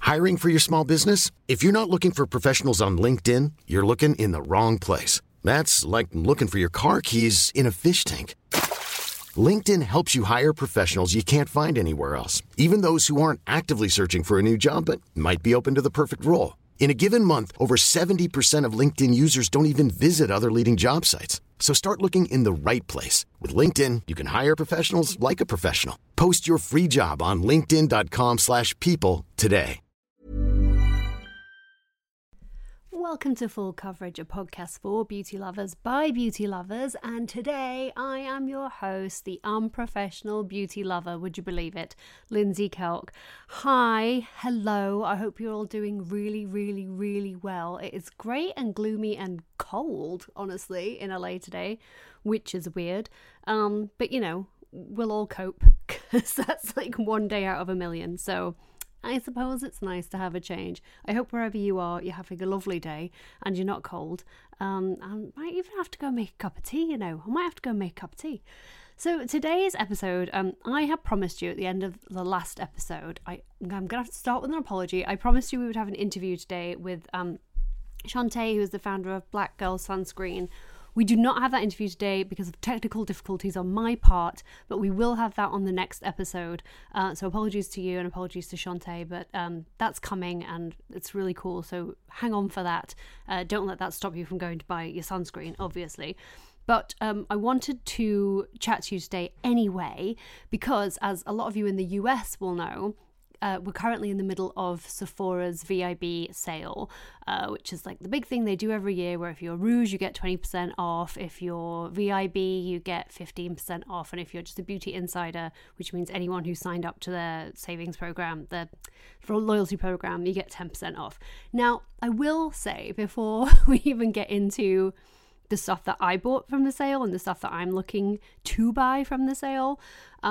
Hiring for your small business? If you're not looking for professionals on LinkedIn, you're looking in the wrong place. That's like looking for your car keys in a fish tank. LinkedIn helps you hire professionals you can't find anywhere else, even those who aren't actively searching for a new job but might be open to the perfect role. In a given month, over 70% of LinkedIn users don't even visit other leading job sites. So start looking in the right place. With LinkedIn, you can hire professionals like a professional. Post your free job on linkedin.com/people today. Welcome to Full Coverage, a podcast for beauty lovers by beauty lovers, and today I am your host, the unprofessional beauty lover, would you believe it, Lindsay Kelk. Hi, hello, I hope you're all doing really well. It is grey and gloomy and cold, honestly, in LA today, which is weird, but you know, we'll all cope, because that's like one day out of a million, so I suppose it's nice to have a change. I hope wherever you are, you're having a lovely day and you're not cold. I might even have to go make a cup of tea, you know. I might have to go make a cup of tea. So today's episode, I had promised you at the end of the last episode, I'm going to have to start with an apology. I promised you we would have an interview today with Shantae, who is the founder of Black Girl Sunscreen. We do not have that interview today because of technical difficulties on my part, but we will have that on the next episode. So apologies to you and apologies to Shantae, but that's coming and it's really cool. So hang on for that. Don't let that stop you from going to buy your sunscreen, obviously. But I wanted to chat to you today anyway, because as a lot of you in the US will know, we're currently in the middle of Sephora's VIB sale, which is like the big thing they do every year, where if you're Rouge, you get 20% off. If you're VIB, you get 15% off. And if you're just a beauty insider, which means anyone who signed up to their savings program, their loyalty program, you get 10% off. Now, I will say, before we even get into the stuff that I bought from the sale and the stuff that I'm looking to buy from the sale,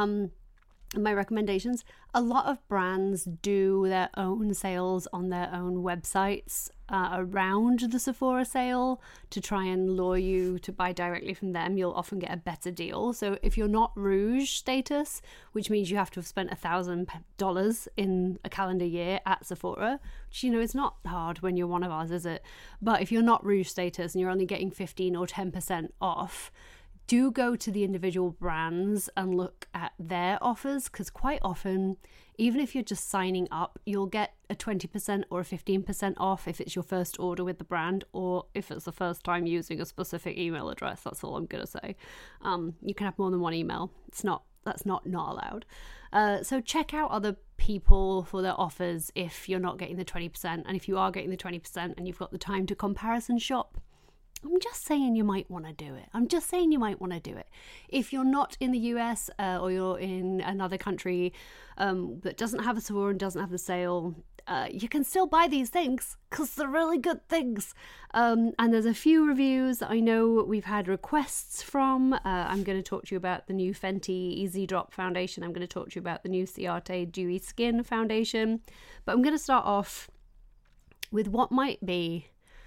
my recommendations, a lot of brands do their own sales on their own websites around the Sephora sale to try and lure you to buy directly from them. You'll often get a better deal. So if you're not Rouge status, which means you have to have spent $1,000 in a calendar year at Sephora, which, you know, it's not hard when you're one of ours, is it? But if you're not Rouge status and you're only getting 15 or 10% off, do go to the individual brands and look at their offers, because quite often, even if you're just signing up, you'll get a 20% or a 15% off if it's your first order with the brand, or if it's the first time using a specific email address. That's all I'm going to say. You can have more than one email. That's not allowed. So check out other people for their offers if you're not getting the 20%, and if you are getting the 20% and you've got the time to comparison shop, I'm just saying you might want to do it. If you're not in the US or you're in another country that doesn't have a Sephora and doesn't have the sale, you can still buy these things because they're really good things. And there's a few reviews that I know we've had requests from. I'm going to talk to you about the new Fenty Easy Drop foundation. I'm going to talk to you about the new Ciate Dewy Skin foundation. But I'm going to start off with what might be,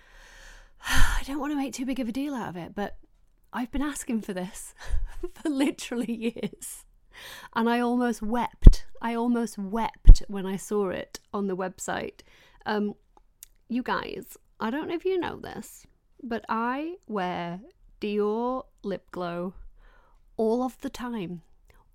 I don't want to make too big of a deal out of it, but I've been asking for this for literally years. And I almost wept. When I saw it on the website. You guys, I don't know if you know this, but I wear Dior lip glow all of the time.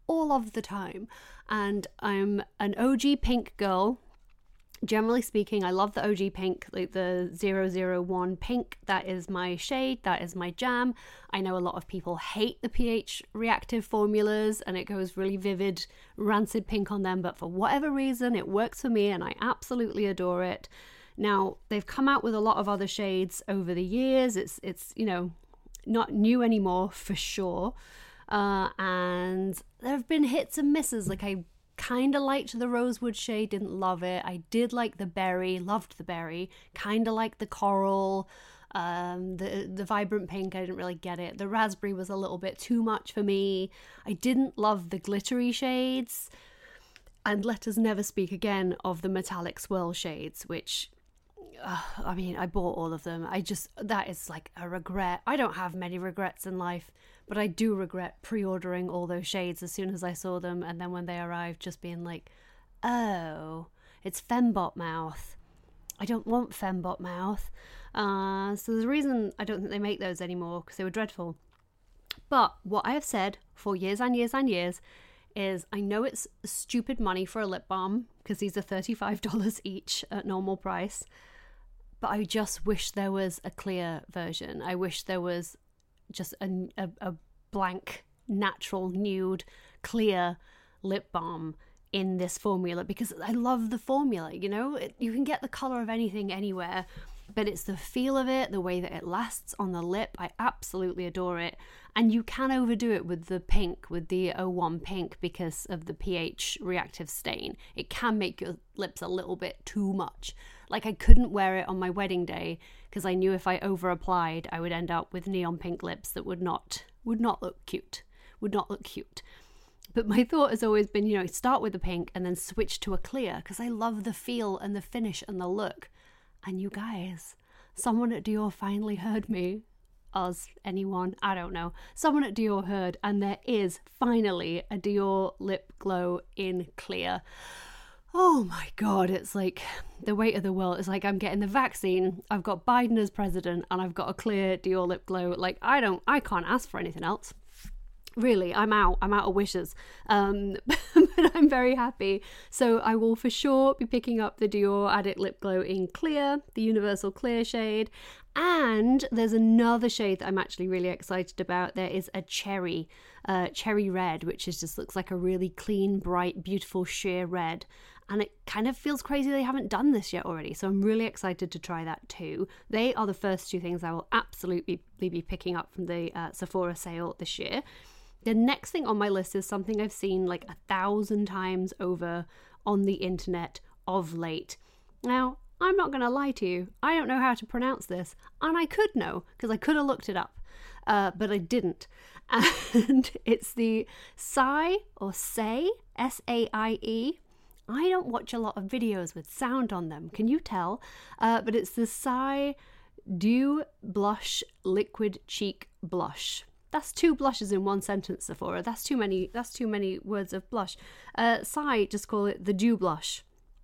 And I'm an OG pink girl. Generally speaking, I love the OG pink, like the 001 pink. That is my shade, that is my jam. I know a lot of people hate the pH reactive formulas and it goes really vivid, rancid pink on them, but for whatever reason, it works for me and I absolutely adore it. Now, they've come out with a lot of other shades over the years. It's you know, not new anymore for sure. And there have been hits and misses. Like, I kind of liked the rosewood shade, didn't love it. I did like the berry, loved the berry. Kind of like the coral, the vibrant pink, I didn't really get it. The raspberry was a little bit too much for me. I didn't love the glittery shades. And let us never speak again of the metallic swirl shades, which, I mean, I bought all of them. That is like a regret. I don't have many regrets in life, but I do regret pre-ordering all those shades as soon as I saw them, and then when they arrived, just being like, oh, It's Fembot mouth. I don't want Fembot mouth. So there's a reason I don't think they make those anymore, because they were dreadful. But what I have said for years and years and years is I know it's stupid money for a lip balm, because these are $35 each at normal price. But I just wish there was a clear version. I wish there was just a blank, natural, nude, clear lip balm in this formula, because I love the formula, you know? You can get the colour of anything anywhere, but it's the feel of it, the way that it lasts on the lip. I absolutely adore it. And you can overdo it with the pink, with the 01 pink, because of the pH reactive stain. It can make your lips a little bit too much. Like, I couldn't wear it on my wedding day because I knew if I over applied I would end up with neon pink lips that would not look cute. But my thought has always been, you know, start with the pink and then switch to a clear, because I love the feel and the finish and the look. And you guys, someone at Dior finally heard me. Us, anyone, I don't know. Someone at Dior heard, and there is finally a Dior lip glow in clear. Oh my God, it's like the weight of the world. It's like I'm getting the vaccine, I've got Biden as president, and I've got a clear Dior lip glow. Like, I can't ask for anything else. Really, I'm out of wishes. But I'm very happy. So I will for sure be picking up the Dior Addict Lip Glow in clear, the universal clear shade. And there's another shade that I'm actually really excited about. There is a cherry red, which just looks like a really clean, bright, beautiful sheer red. And it kind of feels crazy they haven't done this yet already. So I'm really excited to try that too. They are the first two things I will absolutely be picking up from the Sephora sale this year. The next thing on my list is something I've seen like 1,000 times over on the internet of late. Now, I'm not going to lie to you. I don't know how to pronounce this. And I could know, because I could have looked it up. But I didn't. And it's the Saie, or Saie, S-A-I-E. I don't watch a lot of videos with sound on them. Can you tell? But it's the Saie Dew Blush Liquid Cheek Blush. That's two blushes in one sentence, Sephora. That's too many words of blush. Saie just call it the Dew Blush.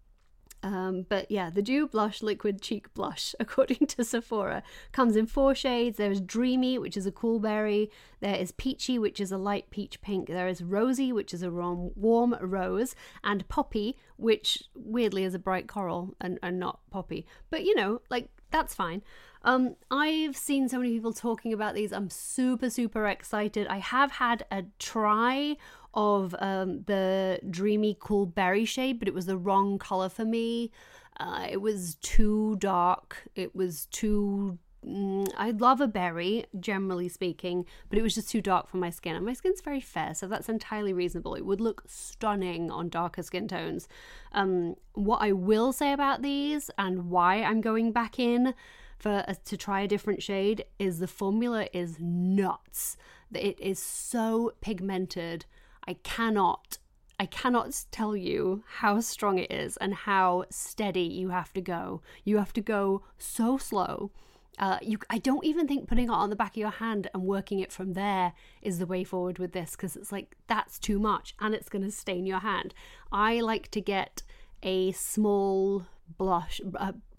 But yeah, the Dew Blush Liquid Cheek Blush, according to Sephora, comes in 4 shades. There's Dreamy, which is a cool berry. There is Peachy, which is a light peach pink. There is Rosy, which is a warm rose. And Poppy, which weirdly is a bright coral and not poppy. But you know, like, that's fine. I've seen so many people talking about these. I'm super, super excited. I have had a try of the Dreamy Cool Berry shade, but it was the wrong color for me. It was too dark. It was too... I love a berry, generally speaking, but it was just too dark for my skin. And my skin's very fair, so that's entirely reasonable. It would look stunning on darker skin tones. What I will say about these, and why I'm going back in to try a different shade, is the formula is nuts. It is so pigmented. I cannot tell you how strong it is and how steady you have to go. You have to go so slow. I don't even think putting it on the back of your hand and working it from there is the way forward with this, because it's like, that's too much and it's going to stain your hand. I like to get a small brush. We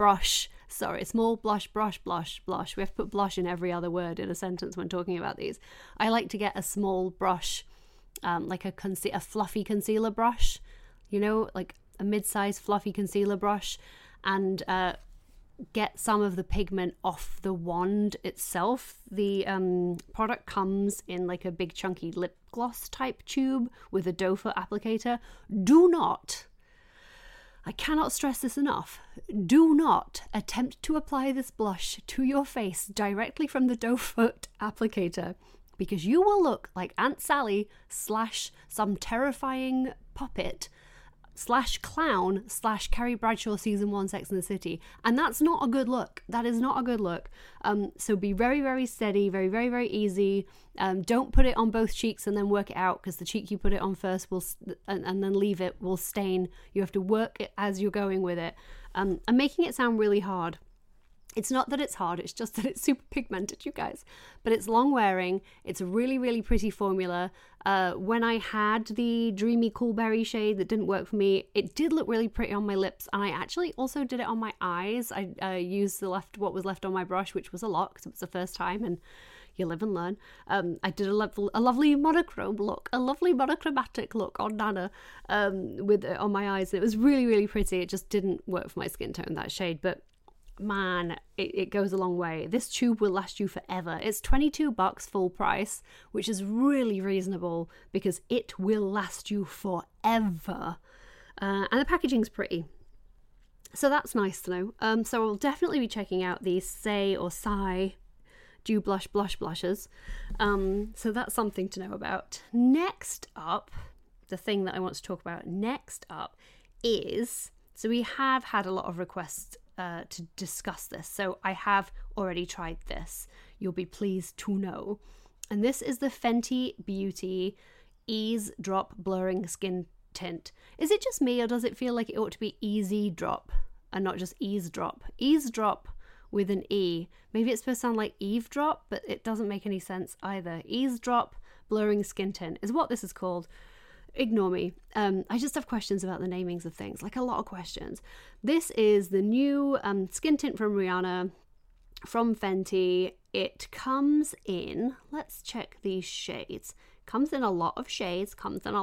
have to put blush in every other word in a sentence when talking about these. I like to get a small brush, like a fluffy concealer brush, you know, like a mid-sized fluffy concealer brush, and get some of the pigment off the wand itself. The product comes in like a big chunky lip gloss type tube with a doe foot applicator. I cannot stress this enough, do not attempt to apply this blush to your face directly from the doe foot applicator, because you will look like Aunt Sally / some terrifying puppet / clown / Carrie Bradshaw season 1 Sex and the City, and that's not a good look. That is not a good look. So be very, very steady, very, very, very easy. Don't put it on both cheeks and then work it out, because the cheek you put it on first and then leave it will stain. You have to work it as you're going with it. I'm making it sound really hard. It's not that it's hard, it's just that it's super pigmented, you guys. But it's long wearing. It's a really, really pretty formula. When I had the Dreamy Coolberry shade that didn't work for me, it did look really pretty on my lips. And I actually also did it on my eyes. I used what was left on my brush, which was a lot because it was the first time, and you live and learn. I did a lovely monochrome look, a lovely monochromatic look on Nana with it on my eyes. And it was really, really pretty. It just didn't work for my skin tone, that shade. But man, it goes a long way. This tube will last you forever. It's $22 full price, which is really reasonable because it will last you forever. And the packaging's pretty, so that's nice to know. So I'll definitely be checking out these Say or Sigh Dew Blush blushes. So that's something to know about. Next up, the thing that I want to talk about next up is, so we have had a lot of requests to discuss this. So I have already tried this. You'll be pleased to know. And this is the Fenty Beauty Ease Drop Blurring Skin Tint. Is it just me, or does it feel like it ought to be Easy Drop and not just Ease Drop? Ease Drop with an E. Maybe it's supposed to sound like eavesdrop, but it doesn't make any sense either. Ease Drop Blurring Skin Tint is what this is called. Ignore me. I just have questions about the namings of things, like a lot of questions. This is the new skin tint from Rihanna, from Fenty. It comes in, let's check these shades. Comes in a lot of shades.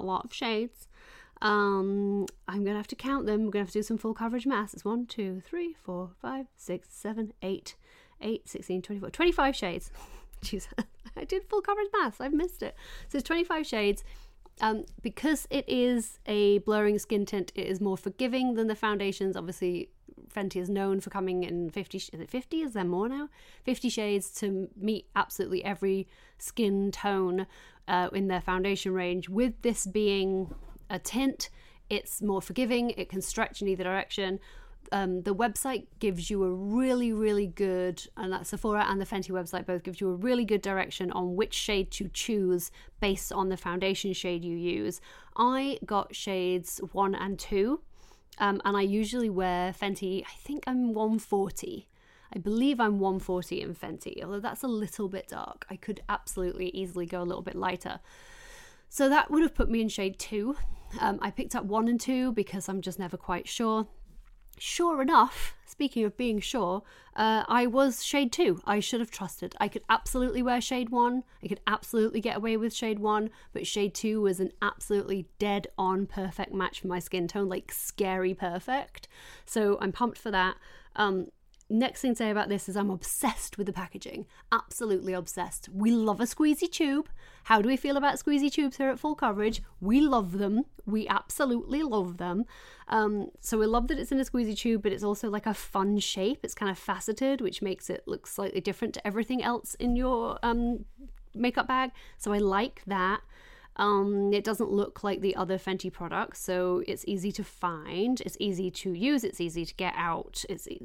I'm going to have to count them. We're going to have to do some full coverage maths. It's 1, 2, 3, 4, 5, 6, 7, 8, 16, 24, 25 shades. Jeez, I did full coverage maths. I've missed it. So it's 25 shades. Because it is a blurring skin tint, it is more forgiving than the foundations. Obviously, Fenty is known for coming in 50, is it 50? Is there more now? 50 shades to meet absolutely every skin tone in their foundation range. With this being a tint, it's more forgiving. It can stretch in either direction. The website gives you a really, really good, and that Sephora and the Fenty website both gives you a really good direction on which shade to choose based on the foundation shade you use. I got shades 1 and 2, and I usually wear Fenty, I think I'm 140. I believe I'm 140 in Fenty, although that's a little bit dark. I could absolutely easily go a little bit lighter. So that would have put me in shade 2. I picked up 1 and 2 because I'm just never quite sure. Sure enough, speaking of being sure, I was shade 2. I should have trusted. I could absolutely wear shade 1. I could absolutely get away with shade 1, but shade 2 was an absolutely dead on perfect match for my skin tone, like scary perfect. So I'm pumped for that. Next thing to say about this is I'm obsessed with the packaging. Absolutely obsessed. We love a squeezy tube. How do we feel about squeezy tubes here at Full Coverage? We love them. We absolutely love them. So we love that it's in a squeezy tube, but it's also like a fun shape. It's kind of faceted, which makes it look slightly different to everything else in your makeup bag. So I like that. It doesn't look like the other Fenty products, so it's easy to find, it's easy to use, it's easy to get out, it's easy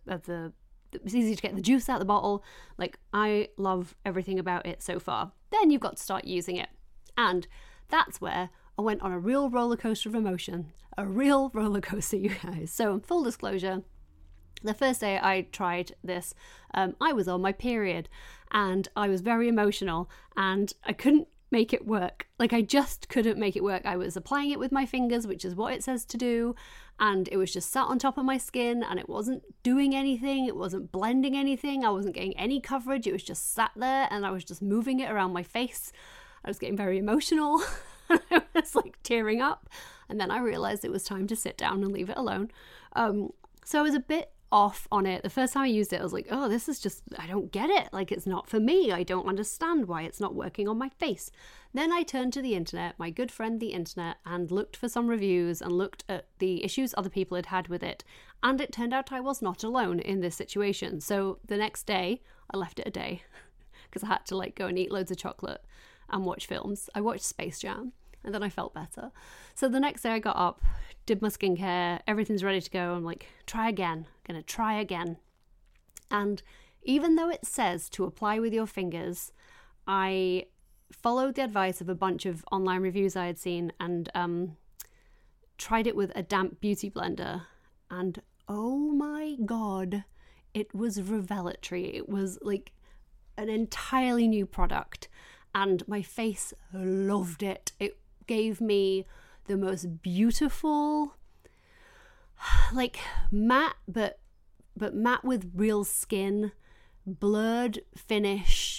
to get the juice out of the bottle. Like, I love everything about it so far. Then you've got to start using it, and that's where I went on a real roller coaster of emotion, a real roller coaster, you guys. So full disclosure, the first day I tried this, I was on my period, and I was very emotional, and I couldn't make it work. Like, I just couldn't make it work. I was applying it with my fingers, which is what it says to do, and it was just sat on top of my skin, and it wasn't doing anything. It wasn't blending anything. I wasn't getting any coverage. It was just sat there, and I was just moving it around my face. I was getting very emotional. I was like tearing up, and then I realized it was time to sit down and leave it alone. So I was a bit off on it. The first time I used it, I was like, oh, this is just, I don't get it. Like, it's not for me. I don't understand why it's not working on my face. Then I turned to the internet, my good friend the internet, and looked for some reviews and looked at the issues other people had had with it. And it turned out I was not alone in this situation. So the next day, I left it a day because I had to like go and eat loads of chocolate and watch films. I watched Space Jam, and then I felt better. So the next day I got up, did my skincare, everything's ready to go. I'm like, try again, gonna try again. And even though it says to apply with your fingers, I followed the advice of a bunch of online reviews I had seen and tried it with a damp beauty blender. And oh my God, it was revelatory. It was like an entirely new product, and my face loved it. It gave me the most beautiful, like matte, but matte with real skin, blurred finish.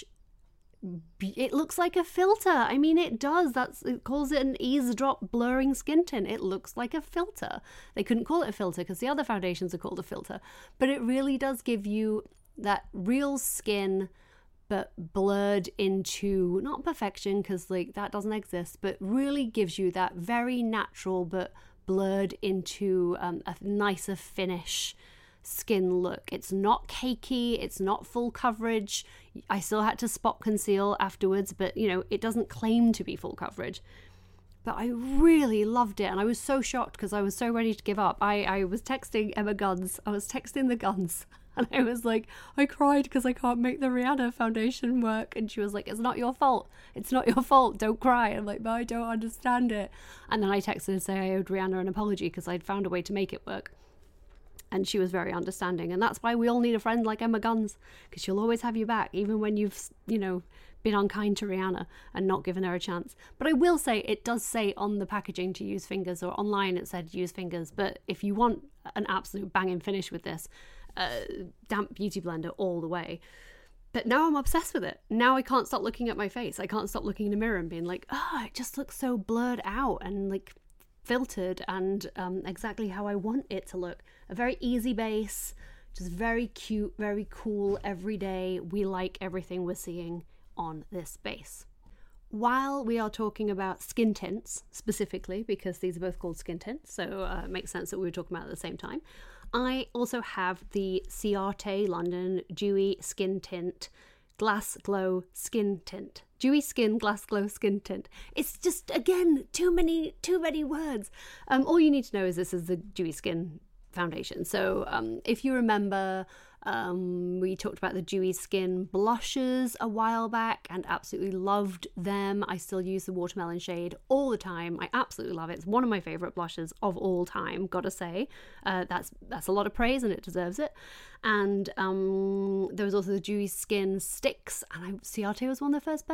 It looks like a filter. I mean, it does. It calls it an eavesdrop blurring skin tint. It looks like a filter. They couldn't call it a filter because the other foundations are called a filter, but it really does give you that real skin, but blurred into, not perfection, because like that doesn't exist, but really gives you that very natural but blurred into a nicer finish skin look. It's not cakey, it's not full coverage. I still had to spot conceal afterwards, but you know, it doesn't claim to be full coverage. But I really loved it, and I was so shocked because I was so ready to give up. I was texting Emma Guns. I was texting the Guns, and I was like, I cried because I can't make the Rihanna foundation work. And she was like, it's not your fault. It's not your fault. Don't cry. I'm like, but I don't understand it. And then I texted to say I owed Rihanna an apology because I'd found a way to make it work. And she was very understanding. And that's why we all need a friend like Emma Guns, because she'll always have you back, even when you've, you know, been unkind to Rihanna and not given her a chance. But I will say, it does say on the packaging to use fingers, or online it said use fingers. But if you want an absolute banging finish with this, damp beauty blender all the way. But now I'm obsessed with it. Now I can't stop looking at my face. I can't stop looking in the mirror and being like, oh, it just looks so blurred out and like filtered and exactly how I want it to look. A very easy base, just very cute, very cool, everyday. We like everything we're seeing on this base. While we are talking about skin tints specifically, because these are both called skin tints, so it makes sense that we were talking about it at the same time, I also have the Ciate London Dewy Skin Tint Glass Glow Skin Tint. Dewy Skin Glass Glow Skin Tint. It's just, again, too many words. All you need to know is this is the Dewy Skin foundation. So if you remember, we talked about the Dewy Skin blushes a while back and absolutely loved them. I still use the watermelon shade all the time. I absolutely love it. It's one of my favorite blushes of all time, gotta say. That's a lot of praise, and it deserves it. And there was also the Dewy Skin sticks, and Ciate was one of the first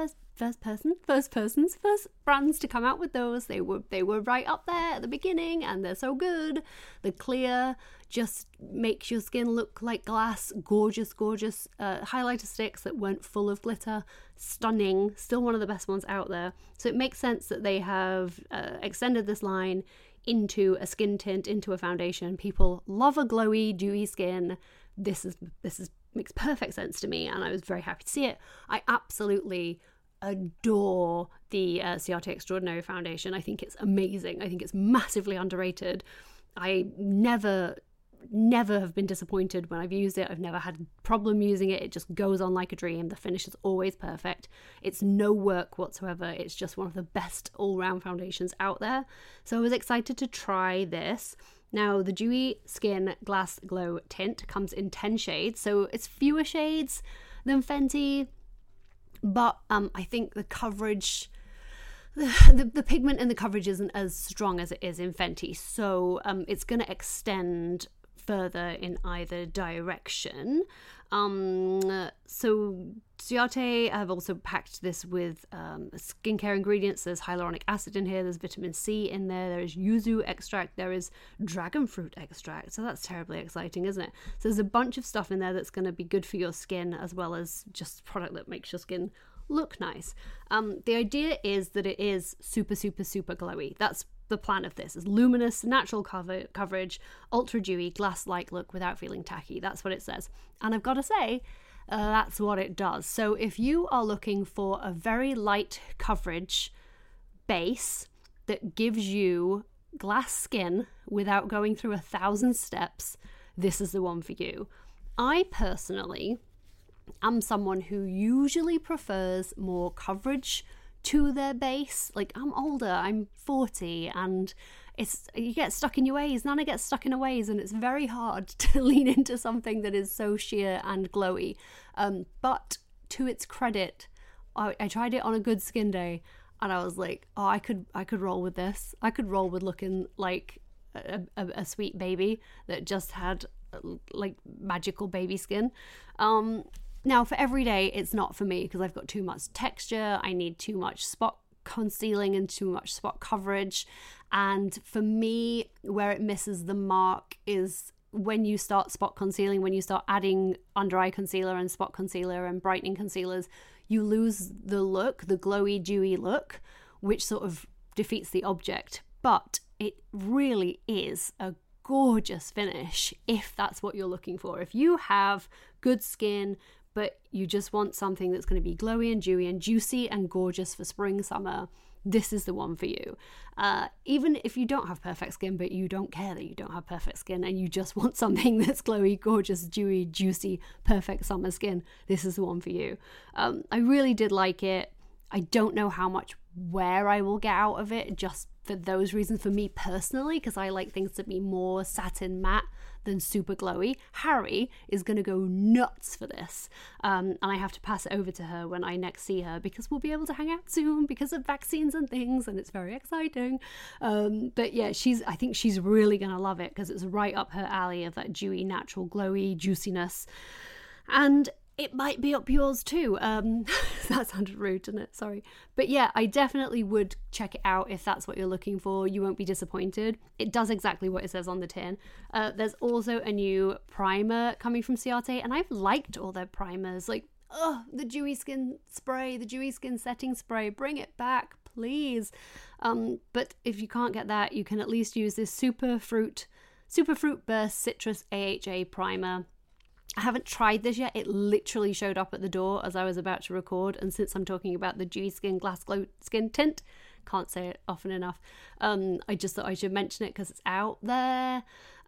brands to come out with those. They were right up there at the beginning, and they're so good. The clear just makes your skin look like glass. Gorgeous highlighter sticks that weren't full of glitter. Stunning. Still one of the best ones out there. So it makes sense that they have extended this line into a skin tint, into a foundation. People love a glowy, dewy skin. This makes perfect sense to me, and I was very happy to see it. I absolutely adore the Ciate Extraordinary foundation. I think it's amazing. I think it's massively underrated. I never have been disappointed when I've used it. I've never had a problem using it. It just goes on like a dream. The finish is always perfect. It's no work whatsoever. It's just one of the best all-round foundations out there. So I was excited to try this. Now, the Dewy Skin Glass Glow Tint comes in 10 shades, so it's fewer shades than Fenty, but I think the coverage, the pigment in the coverage isn't as strong as it is in Fenty, so it's going to extend further in either direction. So Ciate have also packed this with skincare ingredients. There's hyaluronic acid in here, there's vitamin C in there, there's yuzu extract, there is dragon fruit extract, so that's terribly exciting, isn't it? So there's a bunch of stuff in there that's going to be good for your skin, as well as just product that makes your skin look nice. The idea is that it is super glowy. That's the plan of this, is luminous, natural coverage, ultra dewy, glass-like look without feeling tacky. That's what it says. And I've got to say, that's what it does. So if you are looking for a very light coverage base that gives you glass skin without going through 1,000 steps, this is the one for you. I personally am someone who usually prefers more coverage to their base. Like, I'm older, I'm 40, and you get stuck in your ways. Nana gets stuck in her ways, and it's very hard to lean into something that is so sheer and glowy. But to its credit, I tried it on a good skin day, and I was like, oh, I could roll with this. I could roll with looking like a sweet baby that just had like magical baby skin. Now for every day, it's not for me because I've got too much texture. I need too much spot concealing and too much spot coverage. And for me, where it misses the mark is when you start spot concealing, when you start adding under eye concealer and spot concealer and brightening concealers, you lose the look, the glowy, dewy look, which sort of defeats the object. But it really is a gorgeous finish if that's what you're looking for. If you have good skin, but you just want something that's going to be glowy and dewy and juicy and gorgeous for spring, summer, this is the one for you. Even if you don't have perfect skin, but you don't care that you don't have perfect skin and you just want something that's glowy, gorgeous, dewy, juicy, perfect summer skin, this is the one for you. I really did like it. I don't know how much wear I will get out of it just for those reasons, for me personally, because I like things to be more satin matte than super glowy. Harry is going to go nuts for this, and I have to pass it over to her when I next see her because we'll be able to hang out soon because of vaccines and things, and it's very exciting. But yeah, I think she's really going to love it because it's right up her alley of that dewy, natural, glowy juiciness. And it might be up yours too. That sounded rude, didn't it? Sorry. But yeah, I definitely would check it out if that's what you're looking for. You won't be disappointed. It does exactly what it says on the tin. There's also a new primer coming from Ciate, and I've liked all their primers. Like, the Dewy Skin Spray, the Dewy Skin Setting Spray. Bring it back, please. But if you can't get that, you can at least use this Super Fruit Burst Citrus AHA Primer. I haven't tried this yet. It literally showed up at the door as I was about to record, and since I'm talking about the Dewy Skin Glass Glow Skin Tint, can't say it often enough, I just thought I should mention it because it's out there.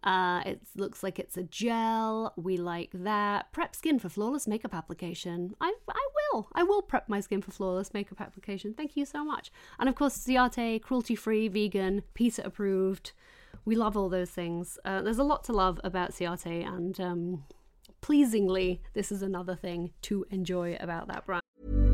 It looks like it's a gel. We like that. Prep skin for flawless makeup application. I will prep my skin for flawless makeup application. Thank you so much. And of course, Ciate, cruelty-free, vegan, PETA approved. We love all those things. There's a lot to love about Ciate, and pleasingly, this is another thing to enjoy about that brand.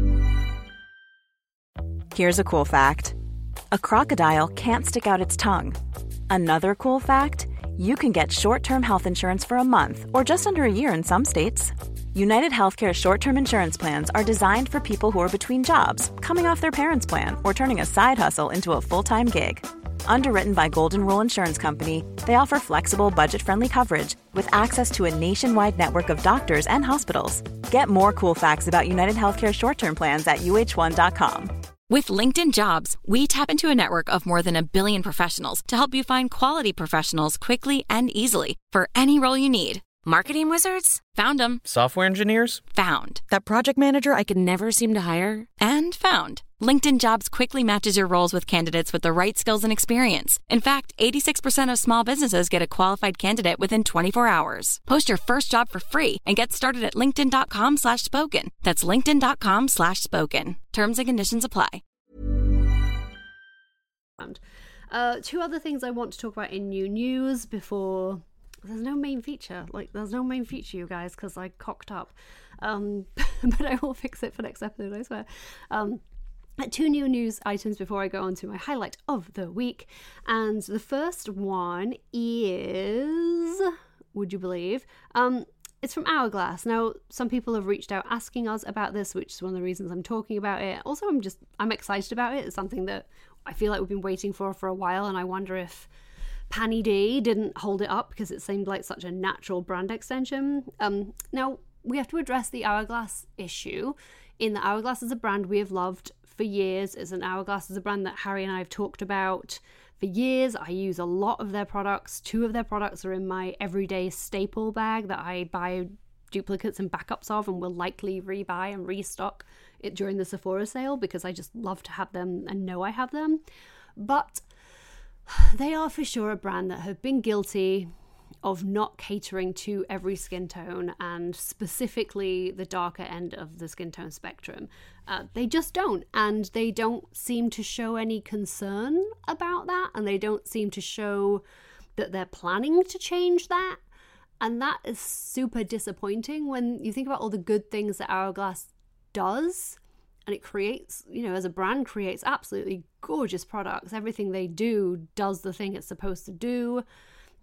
Here's a cool fact. A crocodile can't stick out its tongue. Another cool fact, you can get short-term health insurance for a month or just under a year in some states. United Healthcare short-term insurance plans are designed for people who are between jobs, coming off their parents' plan, or turning a side hustle into a full-time gig. Underwritten by Golden Rule Insurance Company, they offer flexible, budget-friendly coverage with access to a nationwide network of doctors and hospitals. Get more cool facts about United Healthcare short-term plans at uh1.com. With LinkedIn Jobs, we tap into a network of more than 1 billion professionals to help you find quality professionals quickly and easily for any role you need. Marketing wizards? Found them. Software engineers? Found. That project manager I could never seem to hire? And found. LinkedIn Jobs quickly matches your roles with candidates with the right skills and experience. In fact, 86% of small businesses get a qualified candidate within 24 hours. Post your first job for free and get started at linkedin.com/spoken. That's linkedin.com/spoken. Terms and conditions apply. Two other things I want to talk about in new news before... There's no main feature, you guys, because I cocked up. But I will fix it for next episode, I swear. Two new news items before I go on to my highlight of the week. And the first one is, would you believe, it's from Hourglass. Now, some people have reached out asking us about this, which is one of the reasons I'm talking about it. Also, I'm excited about it. It's something that I feel like we've been waiting for a while, and I wonder if Panny D didn't hold it up because it seemed like such a natural brand extension. Now, we have to address the Hourglass issue in that Hourglass is a brand we have loved for years. Hourglass is a brand that Harry and I have talked about for years. I use a lot of their products. 2 of their products are in my everyday staple bag that I buy duplicates and backups of and will likely rebuy and restock it during the Sephora sale because I just love to have them and know I have them. But they are for sure a brand that have been guilty of not catering to every skin tone, and specifically the darker end of the skin tone spectrum. They just don't, and they don't seem to show any concern about that, and they don't seem to show that they're planning to change that, and that is super disappointing when you think about all the good things that Hourglass does. And it creates, as a brand, creates absolutely gorgeous products. Everything they do does the thing it's supposed to do.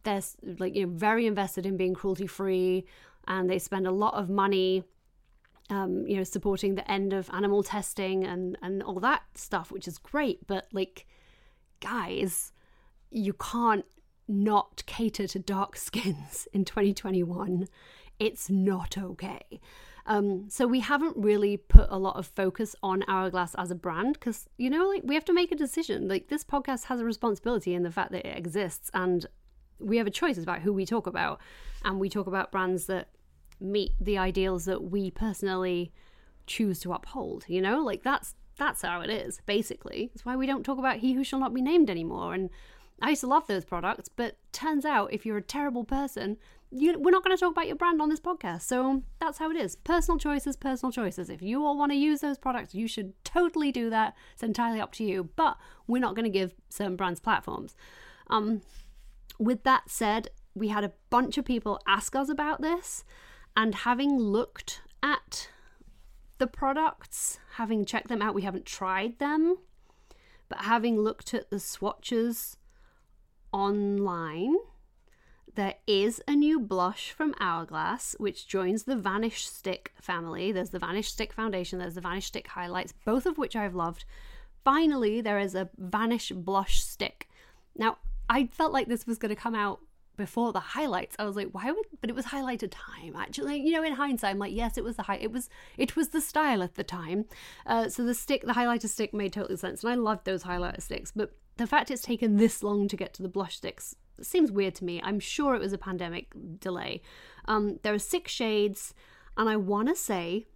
they're like, you know, very invested in being cruelty free, and they spend a lot of money you know, supporting the end of animal testing and all that stuff, which is great. But like, guys, you can't not cater to dark skins in 2021. It's not okay. So we haven't really put a lot of focus on Hourglass as a brand because, you know, like, we have to make a decision. Like, this podcast has a responsibility in the fact that it exists, and we have a choice about who we talk about, and we talk about brands that meet the ideals that we personally choose to uphold. You know, like, that's how it is, basically. That's why we don't talk about He Who Shall Not Be Named anymore. And I used to love those products, but turns out if you're a terrible person, we're not going to talk about your brand on this podcast. So that's how it is. Personal choices, personal choices. If you all want to use those products, you should totally do that. It's entirely up to you. But we're not going to give certain brands platforms. With that said, we had a bunch of people ask us about this, and having looked at the products, having checked them out, we haven't tried them, but having looked at the swatches online, there is a new blush from Hourglass which joins the Vanish Stick family. There's the Vanish Stick Foundation, there's the Vanish Stick Highlights, both of which I've loved. Finally, there is a Vanish Blush Stick. Now, I felt like this was going to come out before the highlights. I was like, but it was highlighted time, actually. You know, in hindsight, I'm like, yes, it was it was the style at the time. So the highlighter stick made total sense, and I loved those highlighter sticks. But the fact it's taken this long to get to the blush sticks seems weird to me. I'm sure it was a pandemic delay. There are 6 shades, and I want to say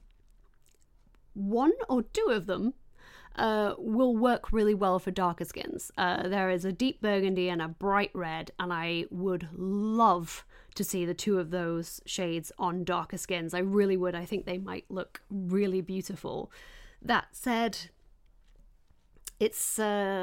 1 or 2 of them will work really well for darker skins. There is a deep burgundy and a bright red, and I would love to see the 2 of those shades on darker skins. I really would. I think they might look really beautiful. That said, it's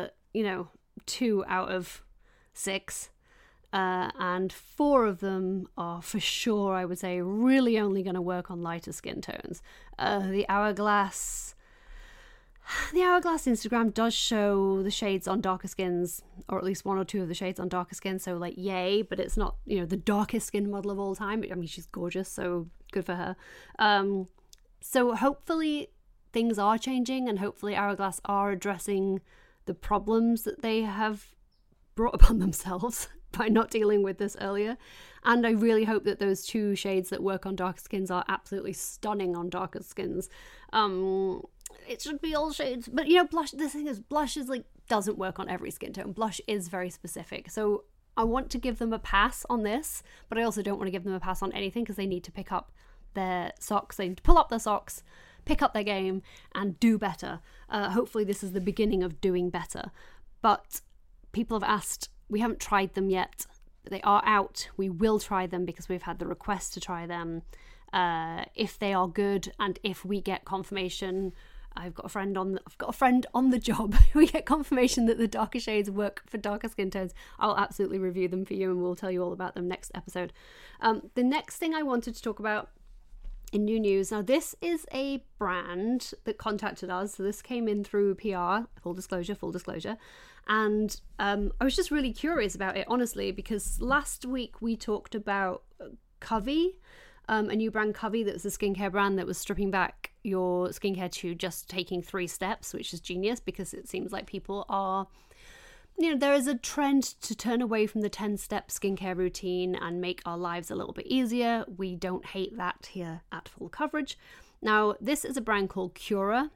2 out of 6, and 4 of them are for sure, I would say, really only going to work on lighter skin tones. The Hourglass Instagram does show the shades on darker skins, or at least 1 or 2 of the shades on darker skins, so like, yay, but it's not, you know, the darkest skin model of all time. I mean, she's gorgeous, so good for her. So hopefully things are changing, and hopefully Hourglass are addressing the problems that they have brought upon themselves by not dealing with this earlier. And I really hope that those 2 shades that work on darker skins are absolutely stunning on darker skins. It should be all shades, but you know, blush, the thing is, blush is like, doesn't work on every skin tone. Blush is very specific, so I want to give them a pass on this, but I also don't want to give them a pass on anything, because they need to pick up their socks, they need to pull up their socks, pick up their game, and do better. Hopefully this is the beginning of doing better. But people have asked, we haven't tried them yet, but they are out. We will try them because we've had the request to try them. If they are good, and if we get confirmation, I've got a friend on the job. We get confirmation that the darker shades work for darker skin tones, I'll absolutely review them for you, and we'll tell you all about them next episode. The next thing I wanted to talk about in new news, now this is a brand that contacted us, so this came in through PR, full disclosure, and I was just really curious about it, honestly, because last week we talked about Covey, a new brand, Covey, that was a skincare brand that was stripping back your skincare to just taking 3 steps, which is genius, because it seems like people are, you know, there is a trend to turn away from the 10-step skincare routine and make our lives a little bit easier. We don't hate that here at Full Coverage. Now, this is a brand called Kura,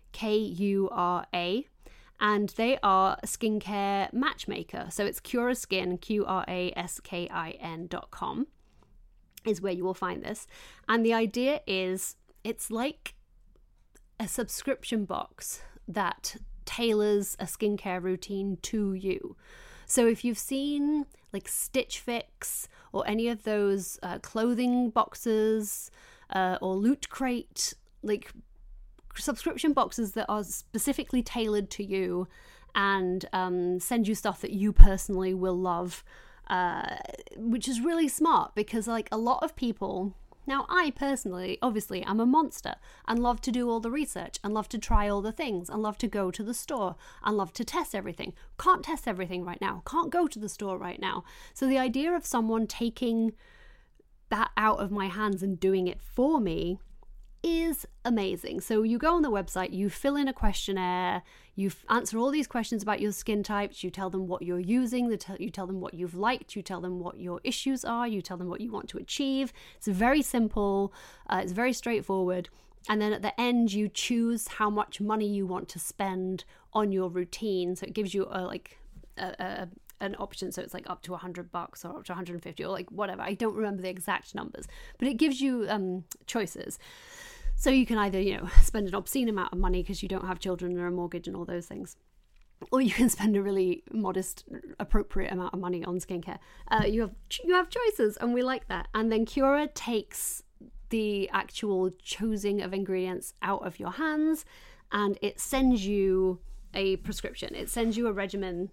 Kura, and they are a skincare matchmaker. So it's Kura Skin, KuraSkin.com is where you will find this. And the idea is, it's like a subscription box that tailors a skincare routine to you. So if you've seen like Stitch Fix or any of those clothing boxes or Loot Crate, like subscription boxes that are specifically tailored to you and send you stuff that you personally will love, which is really smart, because like a lot of people, Now, I personally, obviously, am a monster and love to do all the research and love to try all the things and love to go to the store and love to test everything. Can't test everything right now. Can't go to the store right now. So the idea of someone taking that out of my hands and doing it for me is amazing. So you go on the website, you fill in a questionnaire, you answer all these questions about your skin types, you tell them what you're using, you tell them what you've liked, you tell them what your issues are, you tell them what you want to achieve. It's very simple, it's very straightforward. And then at the end, you choose how much money you want to spend on your routine. So it gives you an option, so it's like up to $100 or up to $150 or like whatever. I don't remember the exact numbers, but it gives you choices. So you can either, spend an obscene amount of money because you don't have children or a mortgage and all those things, or you can spend a really modest, appropriate amount of money on skincare. You have choices, and we like that. And then Cura takes the actual choosing of ingredients out of your hands, and it sends you a prescription. It sends you a regimen.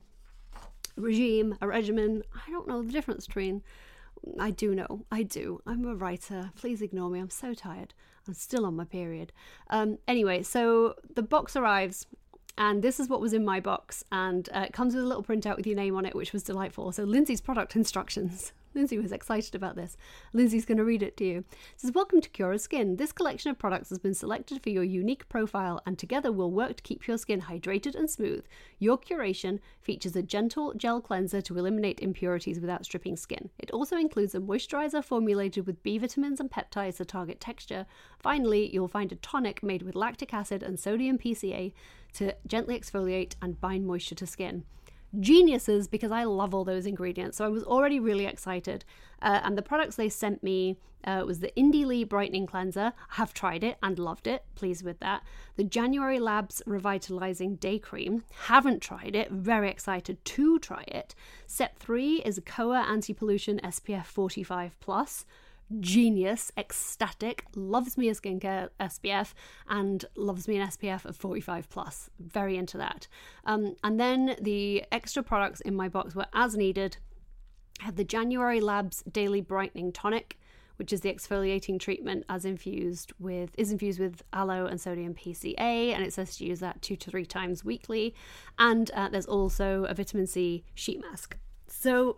I don't know the difference between. I do know. I'm a writer. Please ignore me. I'm so tired. I'm still on my period. Anyway, so the box arrives, and this is what was in my box, and it comes with a little printout with your name on it, which was delightful. So Lindsay's product instructions. Lindsay was excited about this. Lindsay's going to read it to you. It says, "Welcome to Cura Skin. This collection of products has been selected for your unique profile, and together we'll work to keep your skin hydrated and smooth. Your curation features a gentle gel cleanser to eliminate impurities without stripping skin. It also includes a moisturizer formulated with B vitamins and peptides to target texture. Finally, you'll find a tonic made with lactic acid and sodium PCA to gently exfoliate and bind moisture to skin." Geniuses, because I love all those ingredients. So I was already really excited. And the products they sent me was the Indie Lee Brightening Cleanser. I have tried it and loved it. Pleased with that. The January Labs Revitalizing Day Cream. Haven't tried it. Very excited to try it. Step 3 is a Koa Anti-Pollution SPF 45+. Genius, ecstatic, loves me a skincare SPF and loves me an SPF of 45+. Very into that. And then the extra products in my box were as needed. I had the January Labs Daily Brightening Tonic, which is the exfoliating treatment is infused with aloe and sodium PCA, and it says to use that 2 to 3 times weekly. And there's also a vitamin C sheet mask. So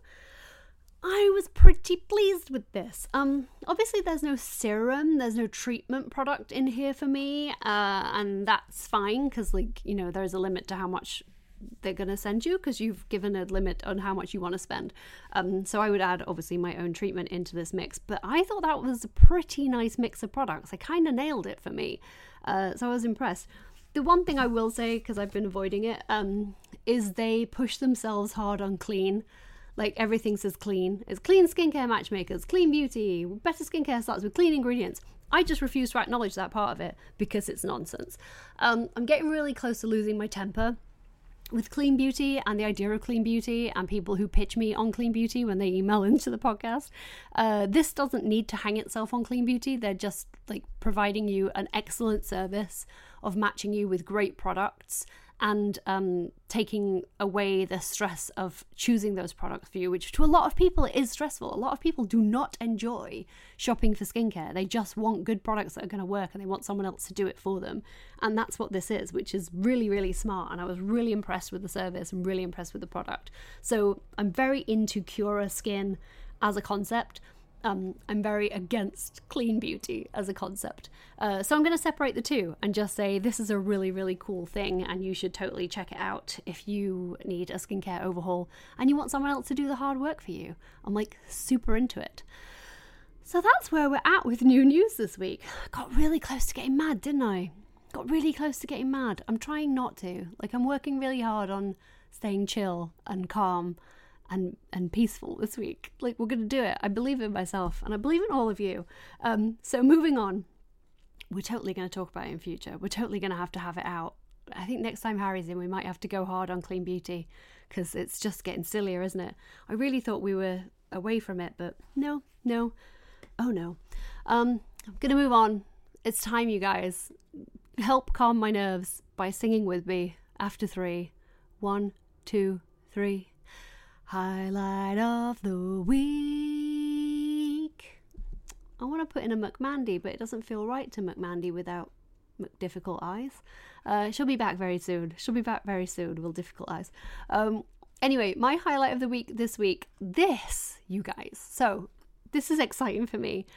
I was pretty pleased with this. Obviously there's no serum, there's no treatment product in here for me, and that's fine because there's a limit to how much they're going to send you because you've given a limit on how much you want to spend. So I would add obviously my own treatment into this mix, but I thought that was a pretty nice mix of products. I kind of nailed it for me. So I was impressed. The one thing I will say, because I've been avoiding it, is they push themselves hard on clean. Like everything says clean. It's clean skincare matchmakers, clean beauty, better skincare starts with clean ingredients. I just refuse to acknowledge that part of it because it's nonsense. I'm getting really close to losing my temper with clean beauty and the idea of clean beauty and people who pitch me on clean beauty when they email into the podcast. This doesn't need to hang itself on clean beauty. They're just providing you an excellent service of matching you with great products and taking away the stress of choosing those products for you, which to a lot of people is stressful. A lot of people do not enjoy shopping for skincare. They just want good products that are going to work and they want someone else to do it for them. And that's what this is, which is really, really smart. And I was really impressed with the service and really impressed with the product. So I'm very into Cura Skin as a concept. I'm very against clean beauty as a concept. So I'm going to separate the two and just say this is a really, really cool thing and you should totally check it out if you need a skincare overhaul and you want someone else to do the hard work for you. I'm super into it. So that's where we're at with new news this week. I got really close to getting mad, didn't I? Got really close to getting mad. I'm trying not to. I'm working really hard on staying chill and calm and peaceful this week. We're going to do it. I believe in myself and I believe in all of you. So moving on, we're totally going to talk about it in future. We're totally going to have it out. I think next time Harry's in, we might have to go hard on clean beauty because it's just getting sillier, isn't it? I really thought we were away from it, but no. Oh no. I'm going to move on. It's time, you guys. Help calm my nerves by singing with me after 3. 1, 2, 3. Highlight of the week. I want to put in a McMandy, but it doesn't feel right to McMandy without difficult eyes. She'll be back very soon. With difficult eyes. Anyway, my highlight of the week this week, you guys. So this is exciting for me.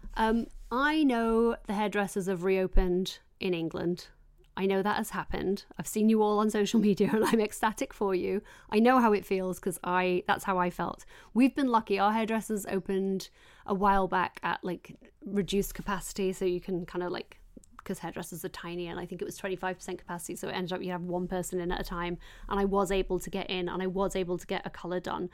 I know the hairdressers have reopened in England. I know that has happened. I've seen you all on social media and I'm ecstatic for you. I know how it feels because that's how I felt. We've been lucky. Our hairdressers opened a while back at like reduced capacity, so you can kind of like, because hairdressers are tiny, and I think it was 25% capacity, so it ended up you have one person in at a time, and I was able to get in and I was able to get a colour done.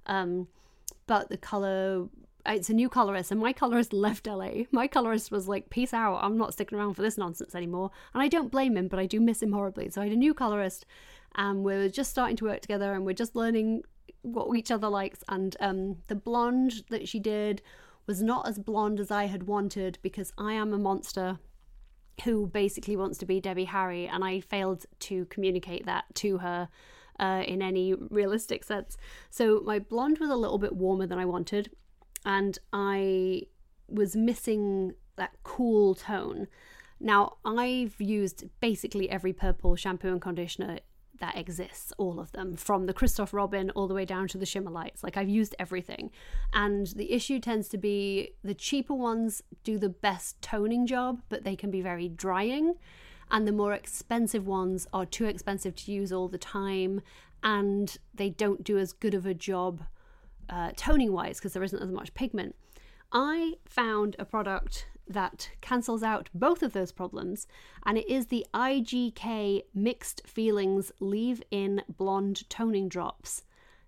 But the colour, it's a new colorist, and my colorist left LA. My colorist was like, peace out, I'm not sticking around for this nonsense anymore. And I don't blame him, but I do miss him horribly. So I had a new colorist, and we're just starting to work together, and we're just learning what each other likes. And the blonde that she did was not as blonde as I had wanted, because I am a monster who basically wants to be Debbie Harry, and I failed to communicate that to her in any realistic sense. So my blonde was a little bit warmer than I wanted, and I was missing that cool tone. Now, I've used basically every purple shampoo and conditioner that exists, all of them, from the Christoph Robin all the way down to the Shimmer Lights. Like, I've used everything. And the issue tends to be the cheaper ones do the best toning job, but they can be very drying. And the more expensive ones are too expensive to use all the time, and they don't do as good of a job toning wise because there isn't as much pigment. I found a product that cancels out both of those problems, and it is the IGK Mixed Feelings Leave-In Blonde Toning Drops.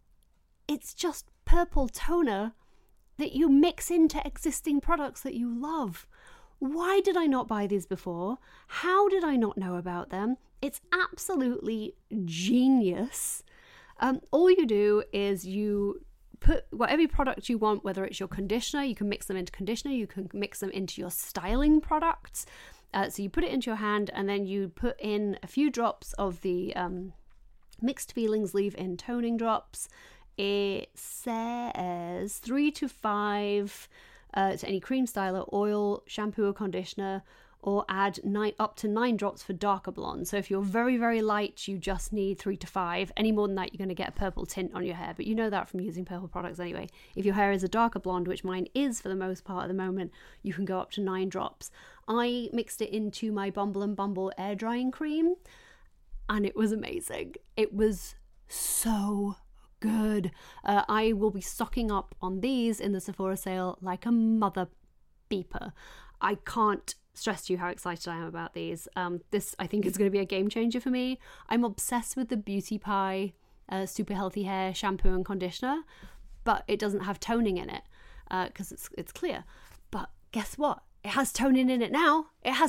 It's just purple toner that you mix into existing products that you love. Why did I not buy these before? How did I not know about them? It's absolutely genius. All you do is you put whatever product you want, whether it's your conditioner, you can mix them into conditioner, you can mix them into your styling products. So you put it into your hand, and then you put in a few drops of the Mixed Feelings Leave-In Toning Drops. It says 3 to 5 to any cream styler, oil, shampoo or conditioner, or add up to 9 drops for darker blonde. So if you're very, very light, you just need 3 to 5. Any more than that, you're going to get a purple tint on your hair. But you know that from using purple products anyway. If your hair is a darker blonde, which mine is for the most part at the moment, you can go up to 9 drops. I mixed it into my Bumble & Bumble air drying cream, and it was amazing. It was so good. I will be stocking up on these in the Sephora sale like a mother beeper. I can't stress to you how excited I am about these. This, I think, is going to be a game changer for me. I'm obsessed with the Beauty Pie Super Healthy Hair shampoo and conditioner, but it doesn't have toning in it because it's clear. But guess what? It has toning in it now.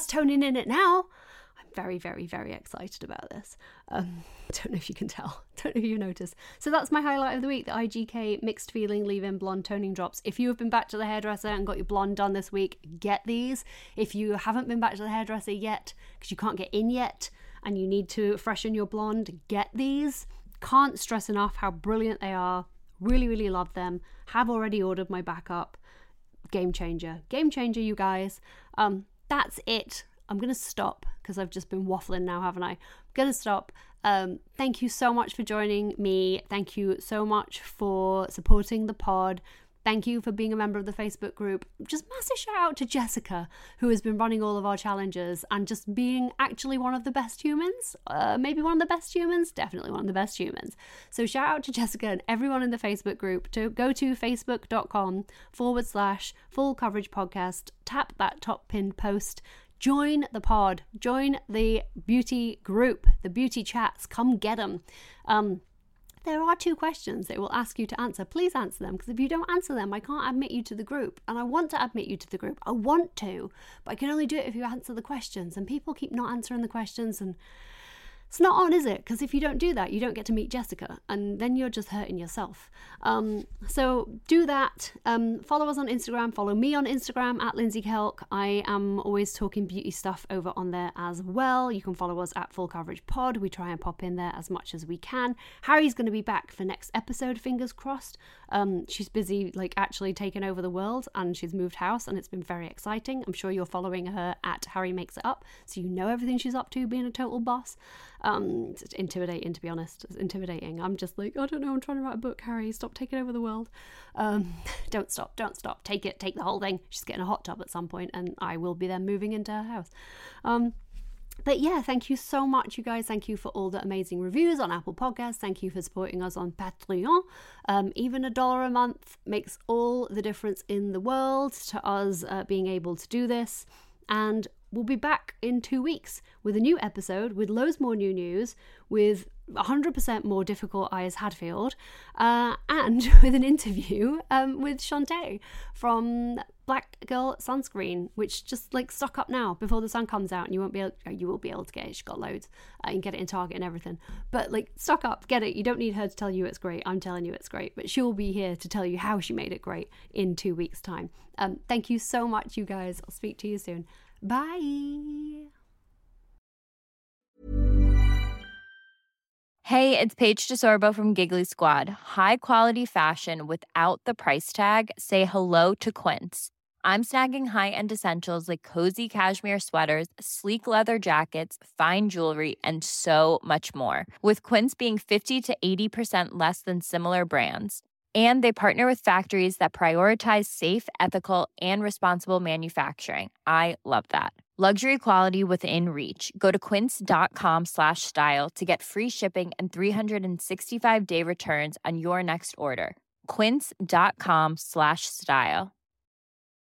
I'm very, very, very excited about this. I don't know if you can tell. Don't know if you noticed. So that's my highlight of the week, the IGK Mixed Feeling Leave-In Blonde Toning Drops. If you have been back to the hairdresser and got your blonde done this week, get these. If you haven't been back to the hairdresser yet, because you can't get in yet, and you need to freshen your blonde, get these. Can't stress enough how brilliant they are. Really, really love them. Have already ordered my backup. Game changer, you guys. That's it. I'm going to stop because I've just been waffling now, haven't I? I'm going to stop. Thank you so much for joining me. Thank you so much for supporting the pod. Thank you for being a member of the Facebook group. Just massive shout out to Jessica, who has been running all of our challenges and just being actually one of the best humans. Maybe one of the best humans, definitely one of the best humans. So shout out to Jessica and everyone in the Facebook group to go to facebook.com/full coverage podcast, tap that top pinned post, join the pod, join the beauty group, the beauty chats, come get them. There are 2 questions they will ask you to answer. Please answer them, because if you don't answer them, I can't admit you to the group. And I want to admit you to the group. I want to, but I can only do it if you answer the questions. And people keep not answering the questions, and It's not on, is it? Because if you don't do that, you don't get to meet Jessica, and then you're just hurting yourself. So do that. Follow us on Instagram. Follow me on Instagram at Lindsay Kelk. I am always talking beauty stuff over on there as well. You can follow us at Full Coverage Pod. We try and pop in there as much as we can. Harry's going to be back for next episode, fingers crossed. She's busy actually taking over the world, and she's moved house, and it's been very exciting. I'm sure you're following her at Harry Makes It Up, so you know everything she's up to, being a total boss. It's intimidating, to be honest. It's intimidating. I'm just like, I don't know, I'm trying to write a book, Harry. Stop taking over the world. Don't stop. Take the whole thing. She's getting a hot tub at some point, and I will be then moving into her house. But yeah, thank you so much, you guys. Thank you for all the amazing reviews on Apple Podcasts. Thank you for supporting us on Patreon. Even $1 a month makes all the difference in the world to us being able to do this. And we'll be back in 2 weeks with a new episode, with loads more new news, with 100% more difficult Ayers Hadfield, and with an interview with Shantae from Black Girl Sunscreen, which just stock up now before the sun comes out, and you will be able to get it. She's got loads. You can get it in Target and everything. But stock up, get it. You don't need her to tell you it's great. I'm telling you it's great. But she'll be here to tell you how she made it great in 2 weeks' time. Thank you so much, you guys. I'll speak to you soon. Bye. Hey, it's Paige DeSorbo from Giggly Squad. High quality fashion without the price tag. Say hello to Quince. I'm snagging high-end essentials like cozy cashmere sweaters, sleek leather jackets, fine jewelry, and so much more. With Quince being 50 to 80% less than similar brands. And they partner with factories that prioritize safe, ethical, and responsible manufacturing. I love that. Luxury quality within reach. Go to quince.com/style to get free shipping and 365-day returns on your next order. Quince.com/style.